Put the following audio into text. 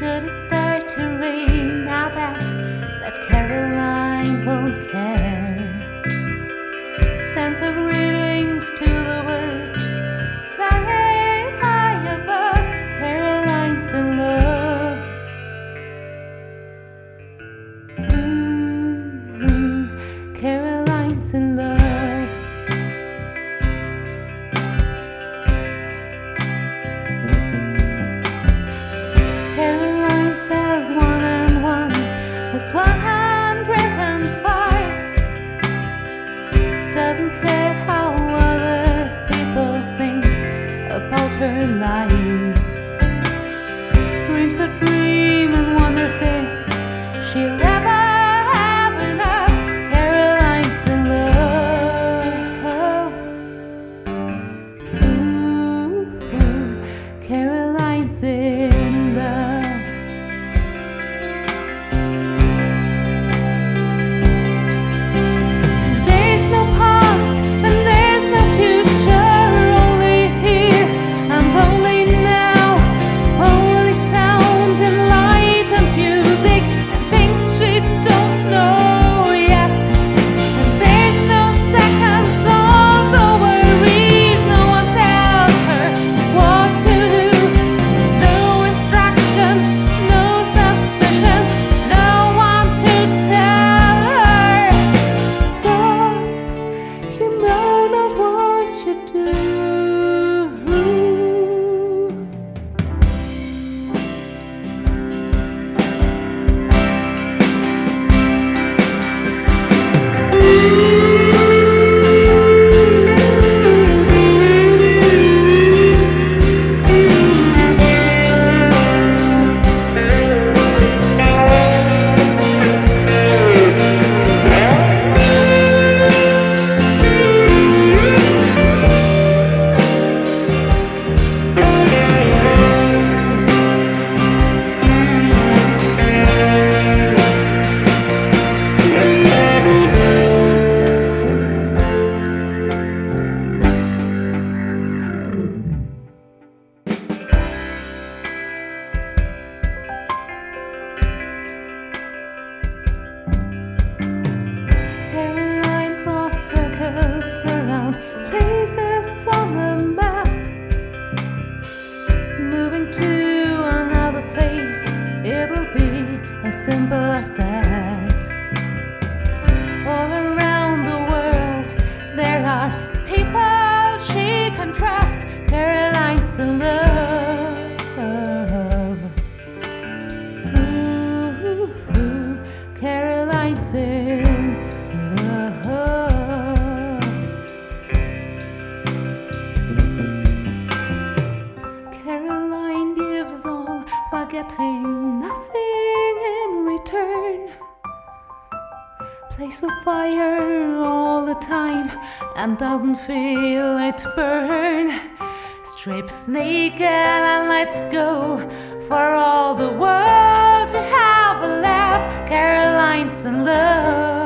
Should it start to rain, I bet that Caroline won't care. Sends her greetings to the birds flying high above. Caroline's in love. Caroline's in love. Caroline says 1 and 1 is 105. Doesn't care how other people think about her life. Dreams a dream and wonders if she'll ever have enough. Caroline's in love. Caroline's in love. There's no past and there's no future, only here and only now, only sound and light and music and things she don't know yet. And there's no second thoughts or worries, no one tells her what to do. No instructions, no suspicions, no one to tell her. Stop, you know not what you do. Caroline draws circles around places on the map. Moving to another place, it'll be as simple as that. All around the world, there are people she can trust. Caroline's in love. Caroline's in love. Caroline gives all while getting nothing in return. Plays with fire all the time and doesn't feel it burn. Strips naked and let's go for all the world to have a laugh. Caroline's in love.